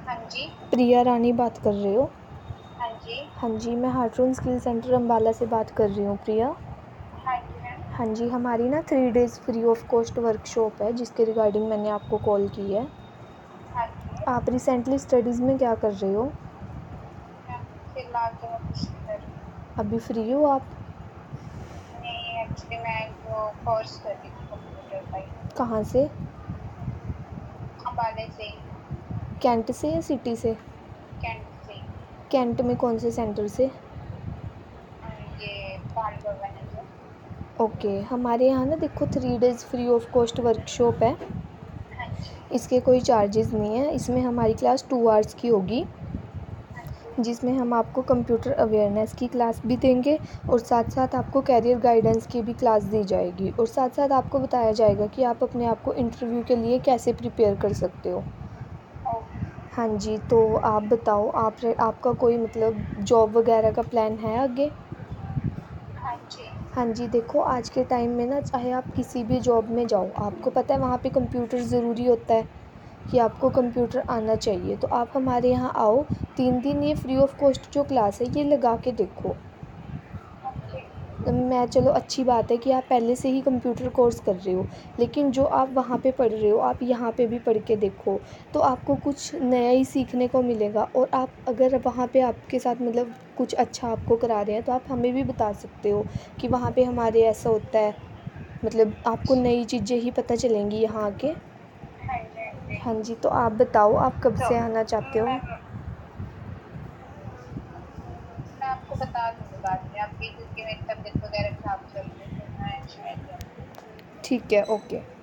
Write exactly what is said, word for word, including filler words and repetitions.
हाँ जी। प्रिया रानी बात कर रहे हो? हाँ जी। हाँ जी, मैं हार्टून स्किल सेंटर अम्बाला से बात कर रही हूँ प्रिया। हाँ जी मैम। हाँ जी, हमारी ना three days free of cost workshop है जिसके रिगार्डिंग मैंने आपको कॉल की है। हाँ जी आप रिसेंटली स्टडीज़ में क्या कर रहे हो? मैम, फिलहाल तो मैं कुछ नहीं कर रही। अभी फ्री हो आप? नहीं, एक्चुअली मैं वो कोर्स कर रही थी कंप्यूटर का ही। कहाँ से? अम्बाले से ही। कैंट से या सिटी से? कैंट से ही। कैंट में कौन से सेंटर से? अ, ये बाल भवन है जो। ओके, हमारे यहाँ ना देखो three days free of cost workshop है। हाँ जी। इसके कोई चार्जेस नहीं है। इसमें हमारी क्लास टू आवर्स की होगी, हाँ जी। जिसमें हम आपको कंप्यूटर अवेयरनेस की क्लास भी देंगे और साथ साथ आपको कैरियर गाइडेंस की भी क्लास दी जाएगी और साथ साथ आपको बताया जाएगा कि आप अपने आप को इंटरव्यू के लिए कैसे प्रिपेयर कर सकते हो। ओके। हाँ जी, तो आप बताओ, आप आपका कोई मतलब जॉब वगैरह का प्लान है आगे? हाँ जी। हाँ जी, देखो आज के टाइम में ना चाहे आप किसी भी जॉब में जाओ, आपको पता है वहाँ पे कंप्यूटर ज़रूरी होता है कि आपको कंप्यूटर आना चाहिए। तो आप हमारे यहाँ आओ, तीन दिन ये फ्री ऑफ कॉस्ट जो क्लास है ये लगा के देखो। ओके। मैं चलो अच्छी बात है कि आप पहले से ही कंप्यूटर कोर्स कर रहे हो, लेकिन जो आप वहाँ पे पढ़ रहे हो आप यहाँ पे भी पढ़ के देखो, तो आपको कुछ नया ही सीखने को मिलेगा। और आप अगर वहाँ पे आपके साथ मतलब कुछ अच्छा आपको करा रहे हैं तो आप हमें भी बता सकते हो कि वहाँ पे हमारे ऐसा होता है, मतलब आपको नई चीज़ें ही पता चलेंगी यहाँ आके। हाँ जी। हाँ जी। हाँ जी, तो आप बताओ आप कब तो से आना चाहते हो? मैं मैं आपको बता दूँगी बाद में आपकी, क्योंकि मेरी तबीयत वगैरह खराब चल रही है तो मैं शायद ठीक है, ओके।